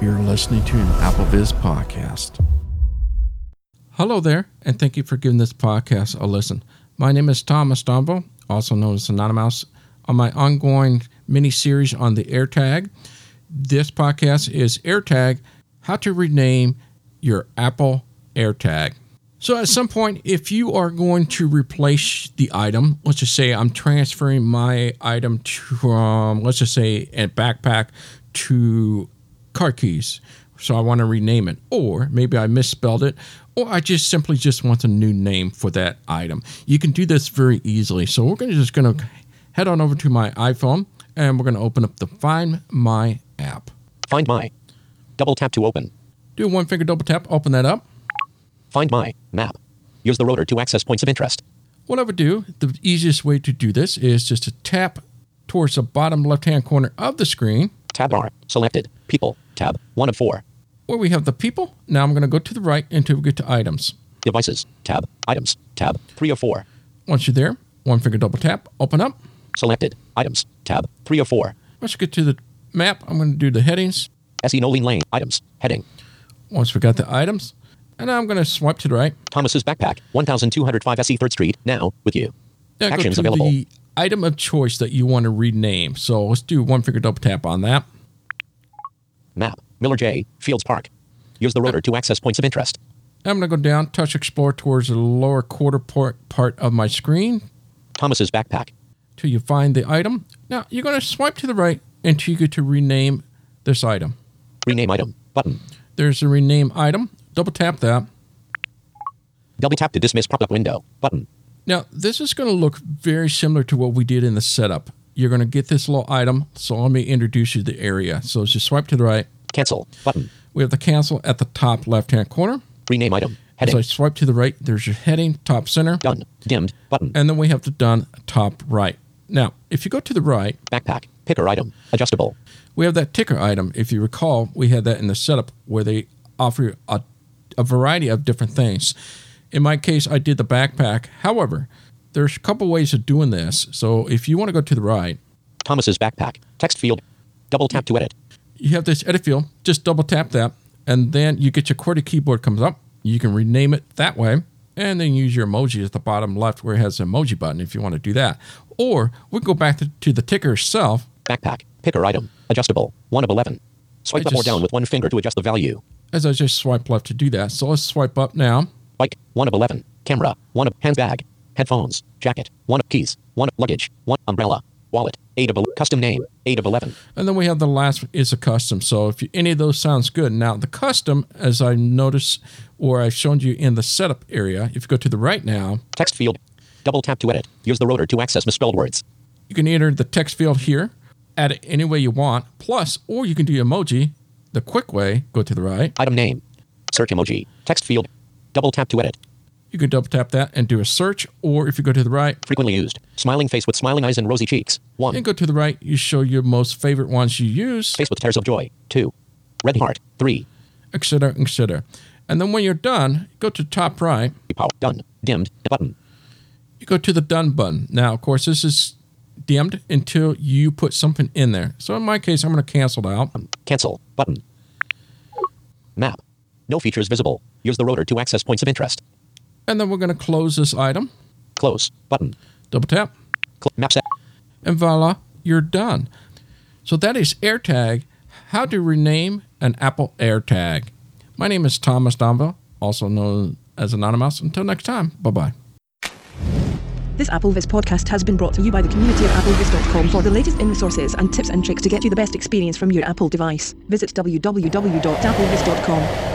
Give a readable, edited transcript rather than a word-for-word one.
You're listening to an AppleVis podcast. Hello there, and thank you for giving this podcast a listen. My name is Thomas Donville, also known as Anonymous, on my ongoing mini-series on the AirTag. This podcast is AirTag, how to rename your Apple AirTag. So at some point, if you are going to replace the item, let's just say I'm transferring my item from, let's just say, a backpack to car keys. So I want to rename it. Or maybe I misspelled it. Or I just want a new name for that item. You can do this very easily. So we're just going to head on over to my iPhone. And we're going to open up the Find My app. Find My. Double tap to open. Do a one-finger double tap. Open that up. Find My map. Use the rotor to access points of interest. What I would do, the easiest way to do this is just to tap towards the bottom left-hand corner of the screen. Tab bar. Selected. People. Tab. 1 of 4. Where we have the people. Now I'm going to go to the right until we get to items. Devices. Tab. Items. Tab. 3 of 4. Once you're there, one-finger double tap. Open up. Selected. Items. Tab. 3 of 4. Once you get to the map, I'm going to do the headings. SE Nolene Lane. Items. Heading. Once we got the items. And now I'm going to swipe to the right. Thomas's Backpack, 1205 SE 3rd Street, now with you. Now Actions go to available. the item of choice that you want to rename. So let's do one-finger double tap on that. Map, Miller J. Fields Park. Use the rotor to access points of interest. I'm going to go down, touch explore towards the lower quarter part of my screen. Thomas's Backpack. Till you find the item. Now you're going to swipe to the right until you get to rename this item. Rename item, button. There's a rename item. Double tap that. Double tap to dismiss pop-up window, button. Now, this is going to look very similar to what we did in the setup. You're going to get this little item, so let me introduce you to the area. So just swipe to the right. Cancel, button. We have the cancel at the top left-hand corner. Rename item, heading. So I swipe to the right. There's your heading, top center. Done, dimmed, button. And then we have the done, top right. Now, if you go to the right. Backpack, picker item, adjustable. We have that ticker item. If you recall, we had that in the setup where they offer you a variety of different things. In my case, I did the backpack. However, there's a couple ways of doing this. So if you want to go to the right. Thomas's Backpack, text field, double tap to edit. You have this edit field. Just double tap that. And then you get your QWERTY keyboard comes up. You can rename it that way. And then use your emoji at the bottom left where it has the emoji button if you want to do that. Or we go back to the ticker itself. Backpack, picker item, adjustable, 1 of 11. Swipe up or down with one finger to adjust the value. As I just swipe left to do that. So let's swipe up now. Bike, 1 of 11. Camera, 1 of handbag. Headphones, jacket, 1 of keys, 1 of luggage, 1 umbrella, wallet, 8 of custom name, 8 of 11. And then we have the last is a custom. So if any of those sounds good. Now the custom, as I noticed, or I've shown you in the setup area, if you go to the right now. Text field, double tap to edit. Use the rotor to access misspelled words. You can enter the text field here, add it any way you want, plus, or you can do emoji. The quick way, go to the right. Item name. Search emoji. Text field. Double tap to edit. You can double tap that and do a search. Or if you go to the right. Frequently used. Smiling face with smiling eyes and rosy cheeks. 1. And go to the right. You show your most favorite ones you use. Face with tears of joy. 2. Red heart. 3. Etc. Etc. And then when you're done, go to top right. Done. Dimmed. Button. You go to the done button. Now, of course, this is dimmed until you put something in there. So in my case, I'm going to cancel it out. Cancel. Button. Map. No features visible. Use the rotor to access points of interest. And then we're going to close this item. Close. Button. Double tap. Map set. And voila, you're done. So that is AirTag, how to rename an Apple AirTag. My name is Thomas Donville, also known as Anonymous. Until next time, bye-bye. This AppleVis podcast has been brought to you by the community of applevis.com. For the latest in resources and tips and tricks to get you the best experience from your Apple device, visit www.applevis.com.